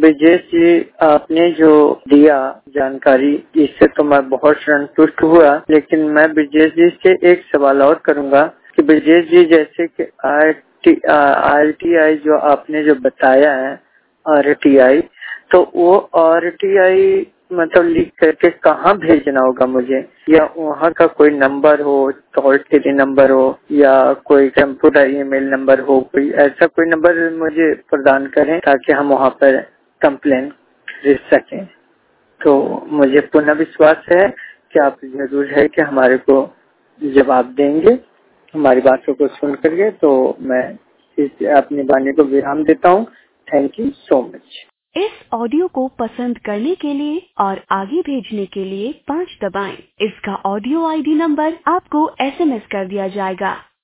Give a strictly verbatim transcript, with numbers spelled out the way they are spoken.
ब्रिजेश जी, आपने जो दिया जानकारी, इससे तो मैं बहुत संतुष्ट हुआ। लेकिन मैं ब्रिजेश जी से एक सवाल और करूंगा कि ब्रिजेश जी, जैसे कि आर टी आई जो आपने जो बताया है, आर टी आई, तो वो आर टी आई मतलब लिख करके कहाँ भेजना होगा मुझे? या वहाँ का कोई नंबर हो, टोल फ्री नंबर हो, या कोई कंप्यूटर ईमेल नंबर हो, कोई ऐसा कोई नंबर मुझे प्रदान करें ताकि हम वहाँ पर कंप्लेन भेज सकें। तो मुझे पुनः विश्वास है कि आप जरूर है कि हमारे को जवाब देंगे हमारी बातों को सुन करके। तो मैं इस अपनी वाणी को विराम देता हूँ। Thank you so much. इस ऑडियो को पसंद करने के लिए और आगे भेजने के लिए पाँच दबाएं। इसका ऑडियो आई डी नंबर आपको एस एम एस कर दिया जाएगा।